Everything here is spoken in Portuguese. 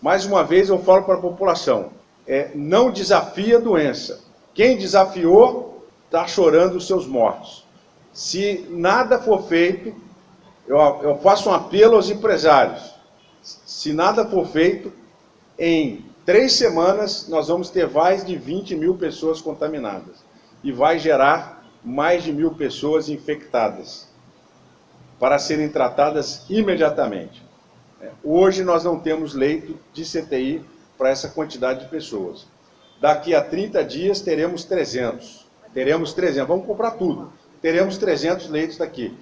Mais uma vez eu falo para a população, não desafie a doença. Quem desafiou está chorando os seus mortos. Se nada for feito, eu faço um apelo aos empresários. Se nada for feito, em 3 semanas nós vamos ter mais de 20 mil pessoas contaminadas. E vai gerar mais de 1.000 pessoas infectadas, para serem tratadas imediatamente. Hoje nós não temos leito de CTI para essa quantidade de pessoas. Daqui a 30 dias teremos 300. Vamos comprar tudo. Teremos 300 leitos daqui.